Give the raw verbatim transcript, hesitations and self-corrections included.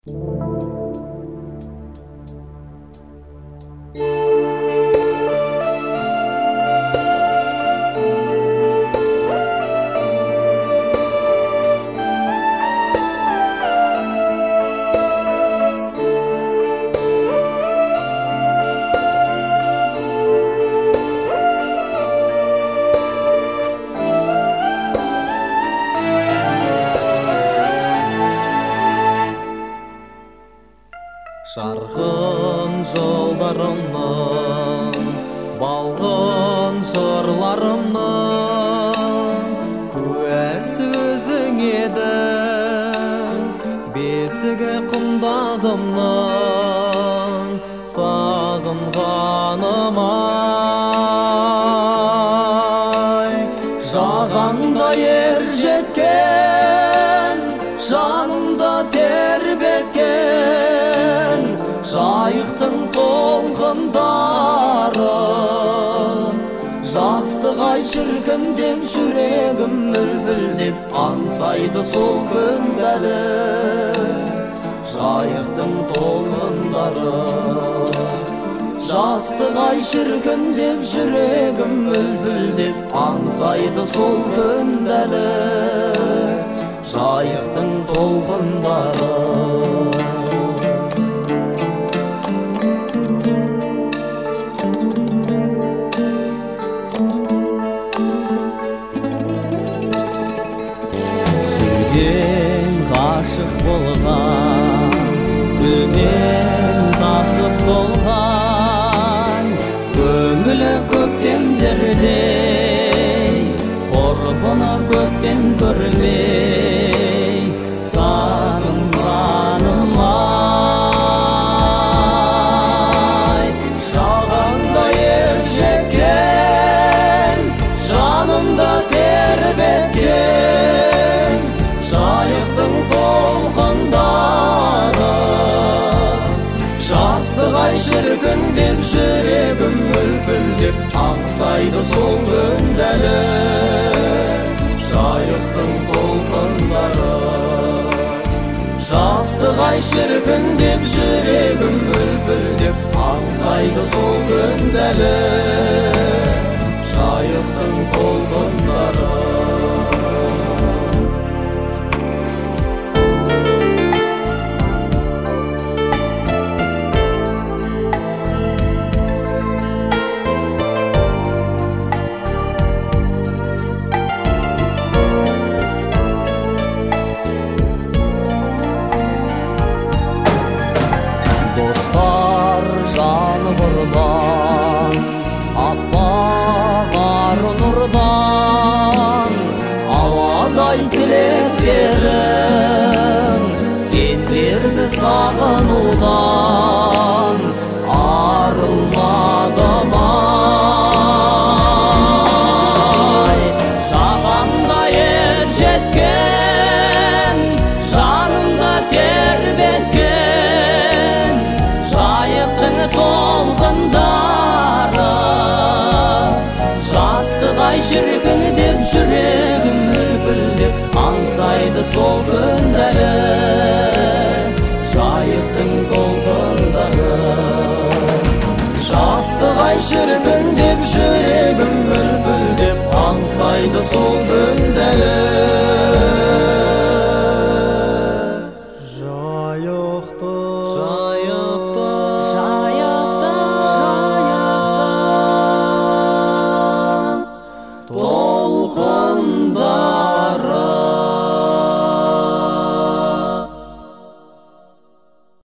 Жарқын жолдарымның, балғын жырларымның куәсі өзің едің, бесігі құндағымның сағынғаным ай. Жағаңда ер жеткен, жанымда тербеткен жайықтың толқындарын, жастық ай шіркін деп жүрегім мүлбілдеп аңсайды сол күндері. Жайықтың толқындарын, жастық ай шіркін деп жүрегім мүлбілдеп аңсайды сол күндері. Жайықтың толқындарын. Ғашық болған, төмен тасып болған, көңілі көктемдердей, құрбыны көптен көрмей, сағынғаным ай. Жағаңда ер жеткен, жанымда тербеткен жайықтың толқындары, жастық ай шіркін деп жүрегім мүлпілдеп аңсайды сол күндері. Жайықтың толқындары, жастық ай шіркін деп жүрегім мүлпілдеп аңсайды сол күндері. Жайықтың толқындары. Достар жаны құрбан, аппақ ары нұрдан, ауадай тілектерің сендерді сағынудан арылмадым ай. Жағамда ер жеткен, жанымда тербеткен жайықтың толқындары, жастық ай шіркін деп жүрегім мүлпілдеп аңсайды сол күндері. Жайықтың толқындары, жастық ай шіркін деп жүрегім мүлпілдеп аңсайды сол күндері. Жайықтың